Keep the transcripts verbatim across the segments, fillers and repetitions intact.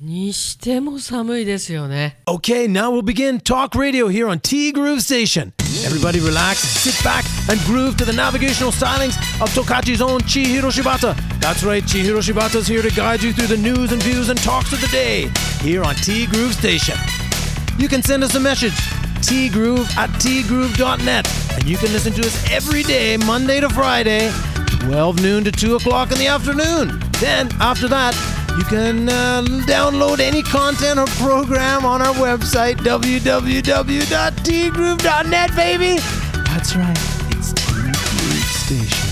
にしても寒いですよね。 Okay, now we'll begin Talk Radio here on T Groove Station. Everybody relax, sit back, and groove to the navigational stylings of Tokachi's own Chihiro Shibata. That's right, Chihiro Shibata's here to guide you through the news and views and talks of the day here on T Groove Station. You can send us a message, tgroove at tgroove dot net, and you can listen to us every day, Monday to Friday, twelve noon to two o'clock in the afternoon. Then, after that, you can uh, download any content or program on our website, w w w dot t groove dot net, baby. That's right, it's T Groove Station.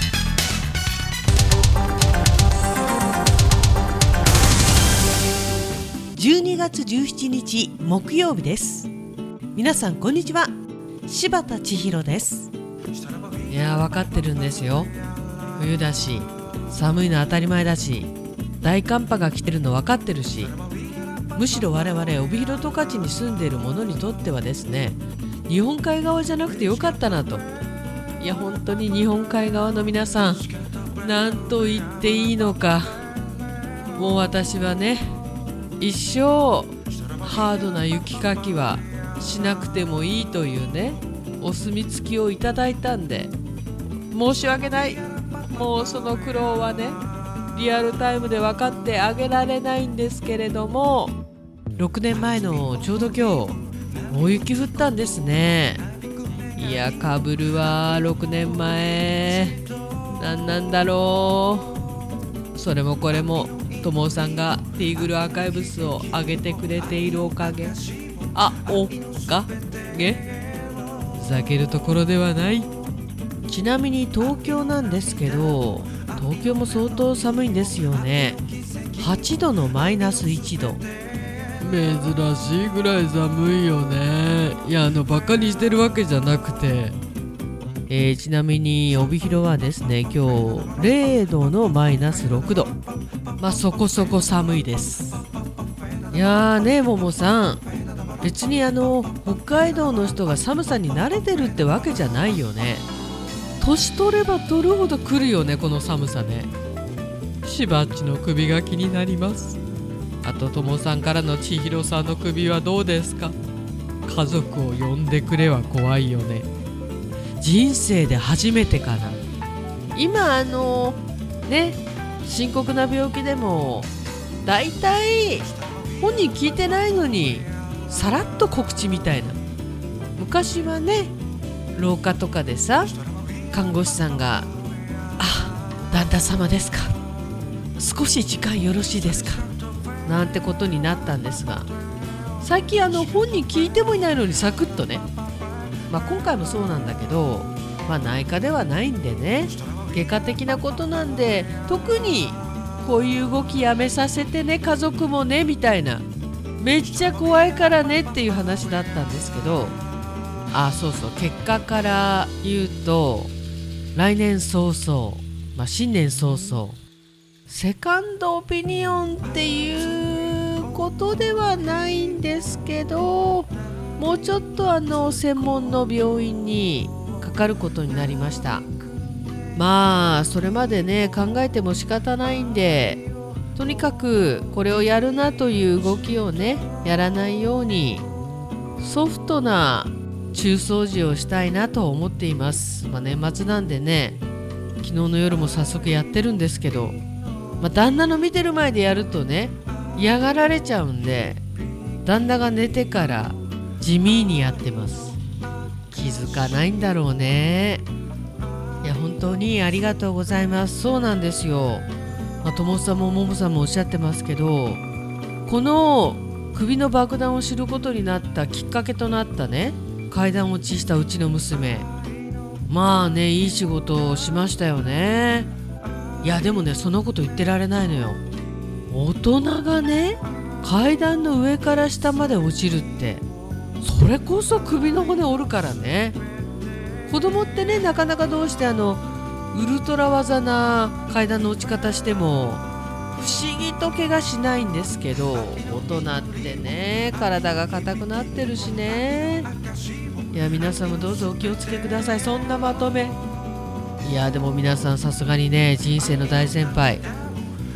じゅうにがつじゅうしちにち木曜日です。皆さんこんにちは。柴田千尋です。 いやー、分かってるんですよ。冬だし、寒いの当たり前だし、大寒波が来てるの分かってるし、むしろ我々帯広十勝に住んでいる者にとってはですね、日本海側じゃなくてよかったなと。いや本当に日本海側の皆さん、なんと言っていいのか。もう私はね、一生ハードな雪かきはしなくてもいいというね、お墨付きをいただいたんで、申し訳ない。もうその苦労はね、リアルタイムで分かってあげられないんですけれども、ろくねんまえのちょうど今日大雪降ったんですね。いやかぶるわ。ろくねんまえなんなんだろう。それもこれもともさんがティーグルアーカイブスを上げてくれているおかげ。あおかげ、ふざけるところではない。ちなみに東京なんですけど、東京も相当寒いんですよね。はちどのマイナスいちど。珍しいぐらい寒いよね。いやあのバカにしてるわけじゃなくて、えー、ちなみに帯広はですね、今日れいどのマイナスろくど。まあそこそこ寒いです。いやーね、ももさん、別にあの北海道の人が寒さに慣れてるってわけじゃないよね。年取れば取るほど来るよね、この寒さね。しばっちの首が気になります。あとともさんからの千尋さんの首はどうですか。家族を呼んでくれは怖いよね。人生で初めてかな。今あのね、深刻な病気でもだいたい本人聞いてないのにさらっと告知みたいな。昔はね、廊下とかでさ、看護師さんがあ、旦那様ですか、少し時間よろしいですかなんてことになったんですが、最近あの本人聞いてもいないのにサクッとね、まあ今回もそうなんだけど、まあ内科ではないんでね、外科的なことなんで、特にこういう動きやめさせてね、家族もねみたいな、めっちゃ怖いからねっていう話だったんですけど、あ、そうそう、結果から言うと来年早々、まあ、新年早々セカンドオピニオンっていうことではないんですけど、もうちょっとあの専門の病院にかかることになりました。まあそれまでね考えても仕方ないんで、とにかくこれをやるなという動きをねやらないようにソフトな中掃除をしたいなと思っています。まあ、年末なんでね、昨日の夜も早速やってるんですけど、まあ、旦那の見てる前でやるとね嫌がられちゃうんで、旦那が寝てから地味にやってます。気づかないんだろうね。いや本当にありがとうございます。そうなんですよ。まあ、ともさんもももさんもおっしゃってますけど、この首の爆弾を知ることになったきっかけとなったね、階段落ちしたうちの娘、まあねいい仕事をしましたよね。いやでもね、そのこと言ってられないのよ。大人がね階段の上から下まで落ちるって、それこそ首の骨折るからね。子供ってねなかなかどうしてあのウルトラ技な階段の落ち方しても不思議と怪我しないんですけど、大人ってね体が硬くなってるしね。いや皆さんもどうぞお気をつけください。そんなまとめ。いやでも皆さんさすがにね人生の大先輩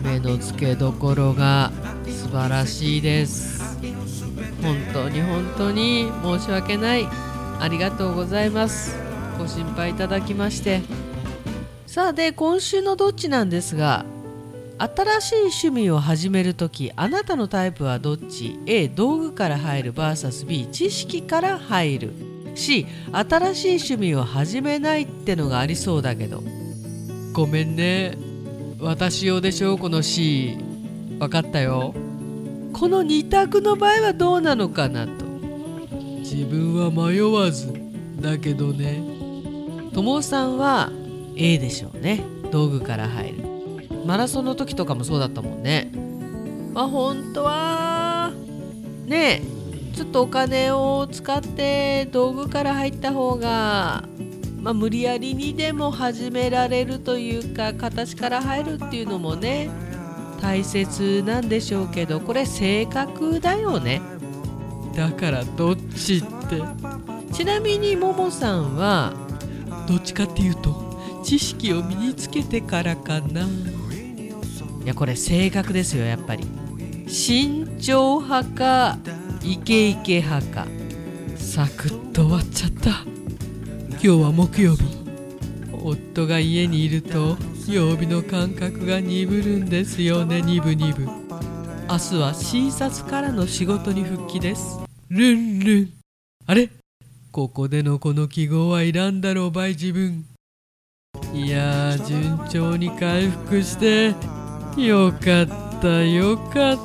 目の付けどころが素晴らしいです。本当に本当に申し訳ない。ありがとうございます。ご心配いただきまして。さあで今週のどっちなんですが、新しい趣味を始めるとき、あなたのタイプはどっち？ A 道具から入る ブイエスビー 知識から入る、 C 新しい趣味を始めないってのがありそうだけど。ごめんね、私用でしょうこの C。 分かったよ。このに択の場合はどうなのかなと。自分は迷わずだけどね。ともさんは A でしょうね。道具から入る。マラソンの時とかもそうだったもんね。まあ本当はねえ、ちょっとお金を使って道具から入った方が、まあ無理やりにでも始められるというか、形から入るっていうのもね大切なんでしょうけど、これ性格だよね。だからどっちって。ちなみにももさんはどっちかっていうと知識を身につけてからかな。いやこれ性格ですよ。やっぱり慎重派かイケイケ派か。サクッと終わっちゃった。今日は木曜日。夫が家にいると曜日の感覚が鈍るんですよね。鈍々。明日は診察からの仕事に復帰です。ルンルン。あれ、ここでのこの記号はいらんだろうばい自分。いやー順調に回復してよかったよかった。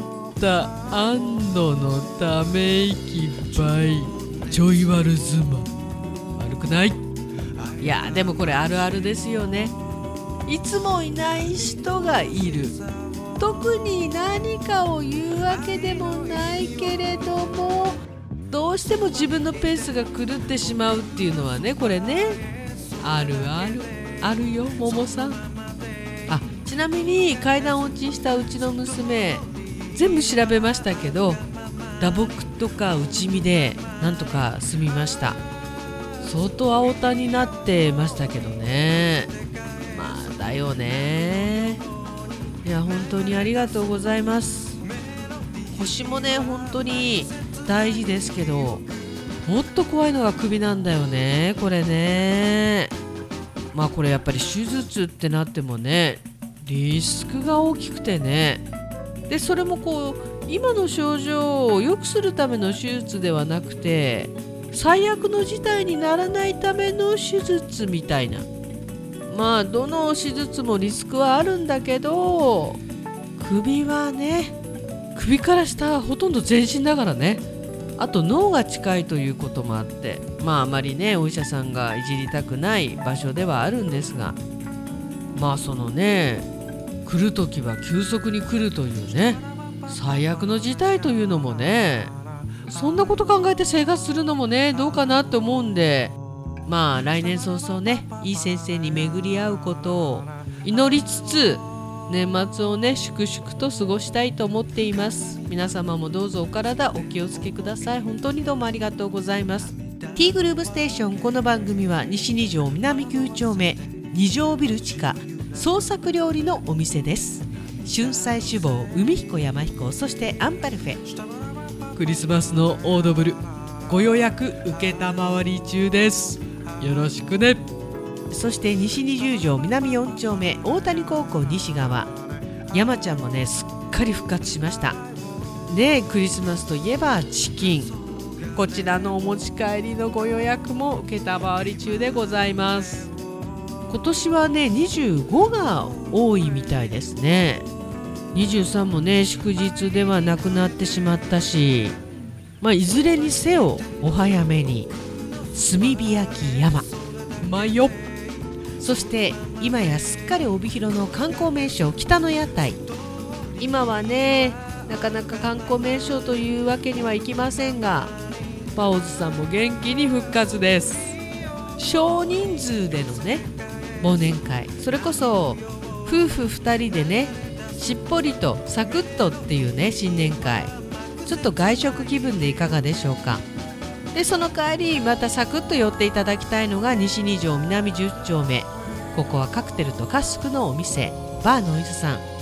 安堵のため息ばい。ちょい悪妻。悪くない。いやでもこれあるあるですよね。いつもいない人がいる。特に何かを言うわけでもないけれども、どうしても自分のペースが狂ってしまうっていうのはね、これねあるあるあるよももさん。あ、ちなみに階段落ちしたうちの娘全部調べましたけど、打撲とか打ち身でなんとか済みました。相当青田になってましたけどね。まあだよね。いや本当にありがとうございます。腰もね本当に大事ですけど、もっと怖いのが首なんだよねこれね。まあこれやっぱり手術ってなってもねリスクが大きくてね。でそれもこう今の症状を良くするための手術ではなくて、最悪の事態にならないための手術みたいな。まあどの手術もリスクはあるんだけど、首はね、首から下はほとんど全身だからね。あと脳が近いということもあって、まああまりねお医者さんがいじりたくない場所ではあるんですが、まあそのね来るときは急速に来るというね、最悪の事態というのもね、そんなこと考えて生活するのもねどうかなって思うんで、まあ来年早々ねいい先生に巡り合うことを祈りつつ、年末をね粛々と過ごしたいと思っています。皆様もどうぞお体お気をつけください。本当にどうもありがとうございます。 T グルーブステーション。この番組は西に条南きゅう丁目に条ビル地下創作料理のお店です。春菜志望、海彦山彦、そしてアンパルフェ。クリスマスのオードブルご予約受けたまわり中です。よろしくね。そして西にじゅう条南よん丁目大谷高校西側、山ちゃんもねすっかり復活しましたで、クリスマスといえばチキン、こちらのお持ち帰りのご予約も受けたまわり中でございます。今年はねにじゅうごが多いみたいですね。にじゅうさんもね祝日ではなくなってしまったし、まあいずれにせよお早めに。炭火焼き山うまいよ。そして今やすっかり帯広の観光名所北の屋台、今はねなかなか観光名所というわけにはいきませんが、パオズさんも元気に復活です。少人数でのね忘年会、それこそ夫婦ふたりでねしっぽりとサクッとっていうね新年会、ちょっと外食気分でいかがでしょうか。でその帰りまたサクッと寄っていただきたいのが西に条南じゅう丁目、ここはカクテルとカスクのお店バーノイズさん。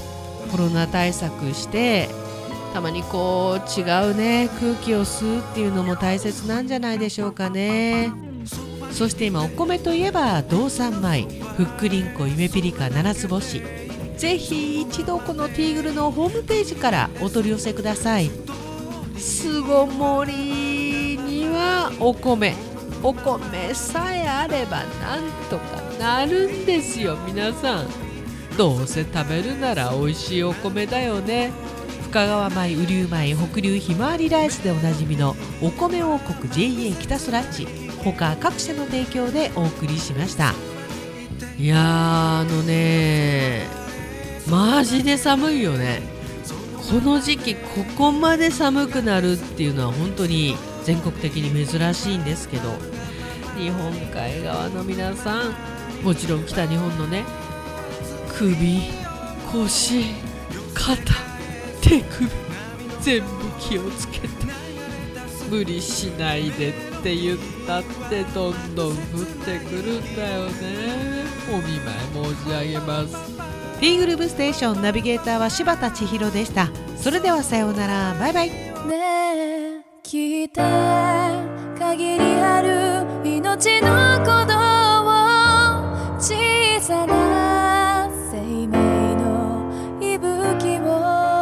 コロナ対策してたまにこう違うね空気を吸うっていうのも大切なんじゃないでしょうかね。そして今お米といえば道産米、ふっくりんこ、ゆめぴりか、七つ星、ぜひ一度このティーグルのホームページからお取り寄せください。巣ごもりにはお米お米さえあればなんとかなるんですよ。皆さんどうせ食べるなら美味しいお米だよね。深川米、雨竜米、北流ひまわりライスでおなじみのお米王国 ジェイエー 北空地、他各社の提供でお送りしました。いやーあのねマジで寒いよね。この時期ここまで寒くなるっていうのは本当に全国的に珍しいんですけど、日本海側の皆さん、もちろん北日本のね、首、腰、肩、手首全部気をつけて、無理しないでって言ったってどんどん降ってくるんだよね。お見舞い申し上げます。 ティーグルーブステーションナビゲーターは柴田千尋でした。それではさようなら、バイバイ。 ねえ聞いて、限りある命の鼓動を、小さな生命の息吹を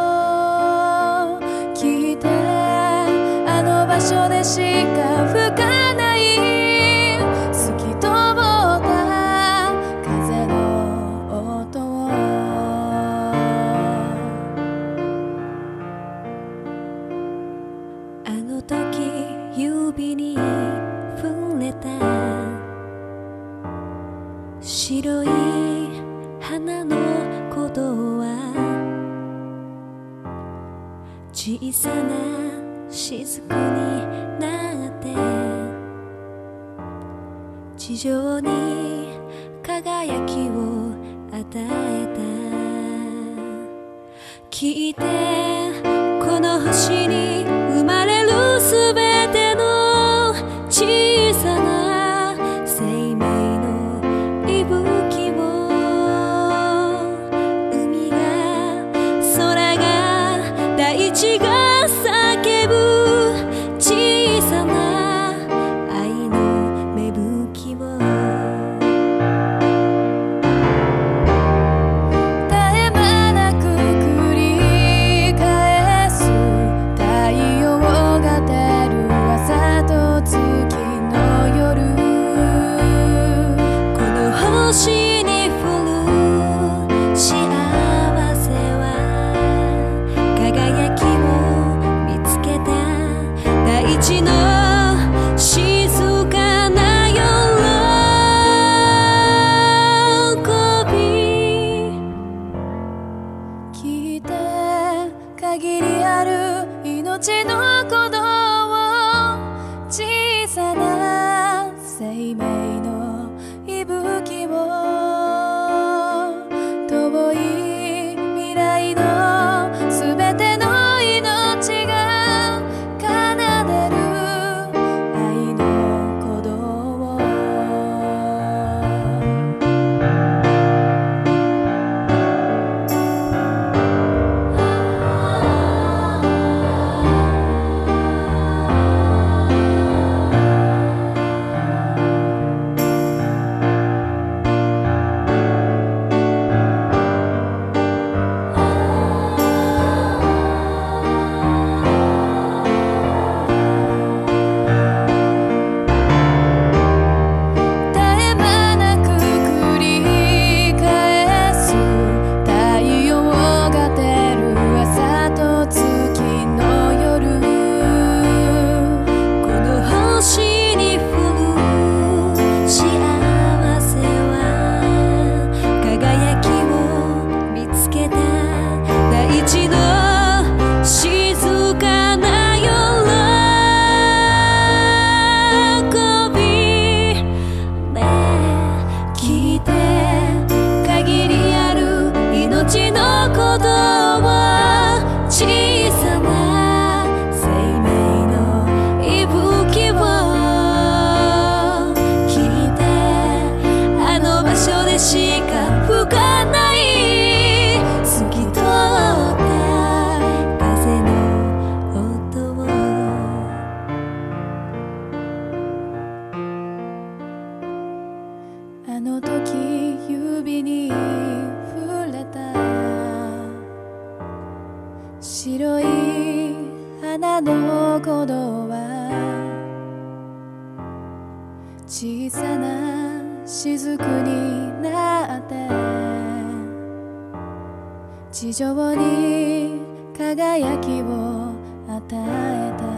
聞いて、あの場所でしか吹かない透き通った風の音を、あの時指に触れた白い花の鼓動は、小さな雫になって地上に輝きを与えた。聞いて、この星に生まれるすべての小さな生命の息吹を、海が空が大地が叫ぶ小さな愛の芽吹きを、絶え間なく繰り返す太陽が照る朝と月の夜、この星に降る幸せは、輝きを見つけた大地の静かな喜び。聞いて、限りある命の鼓動を、小さな生命の息吹を、遠い未来のすべての命が奏でる愛の鼓動を、 の鼓動は小さな雫になって地上に輝きを与えた